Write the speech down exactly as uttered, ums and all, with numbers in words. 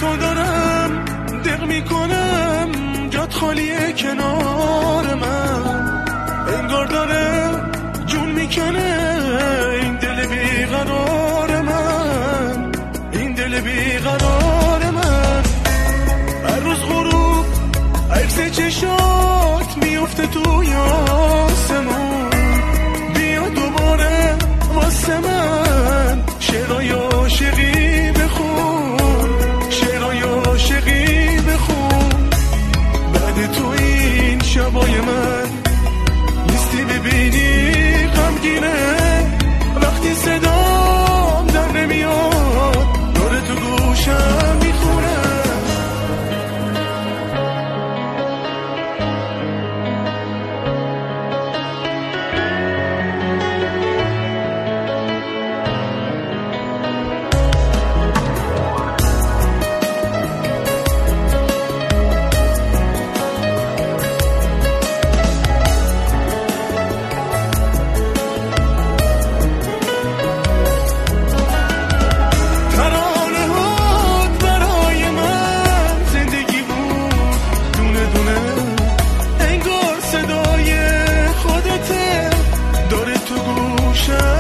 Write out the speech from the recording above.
تو دارم دق میکنم، جات خالیه کنار من، انگار داره جون میکنه این دل بیقرار من، این دل بیقرار من. هر روز غروب عکس چشات میفته توی آسمون، بیا دوباره واسه من شعرهای عاشقی بخون، شعرهای عاشقی بخون. بعد تو این شبای من نیستی ببینی غمگینه، وقتی صدام در نمیاد داره تو گوشم میخونه. Shine.